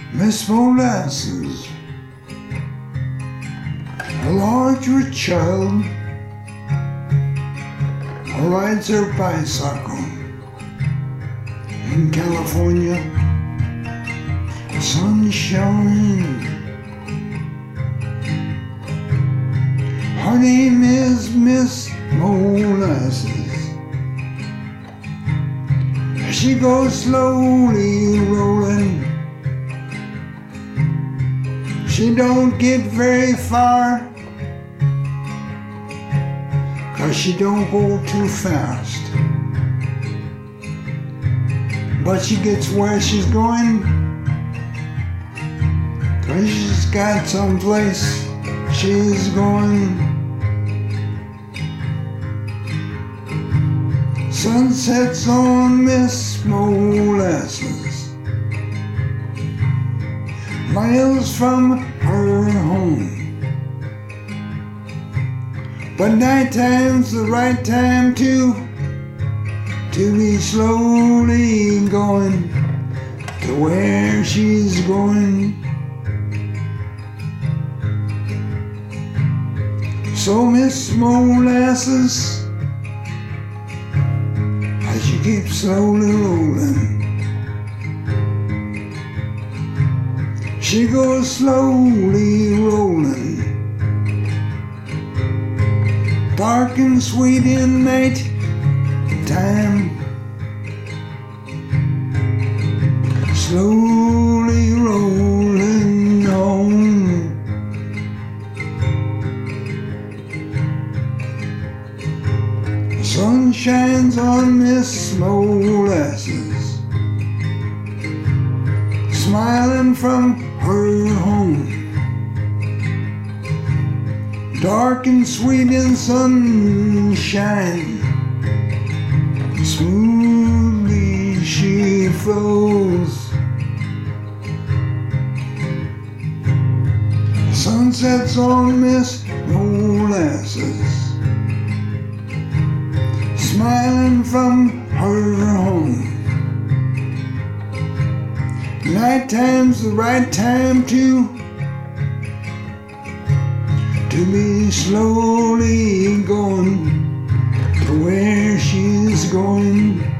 Miss Molasses, a large rich child, rides her bicycle in California. Sunshine. Her name is Miss Molasses. She goes slowly rolling. She don't get very far, 'cause she don't go too fast. But she gets where she's going, 'cause she's got someplace she's going. Sun sets on Miss Molasses, miles from her home. But nighttime's the right time to be slowly going to where she's going. So Miss Molasses, as you keep slowly rolling, she goes slowly rolling, dark and sweet in night time, slowly rolling home. The sun shines on Miss Molasses, smiling from her home, dark and sweet in sunshine. Smoothly she flows. Sunsets on Miss Molasses, smiling from her home. Nighttime's the right time to be slowly going to where she's going.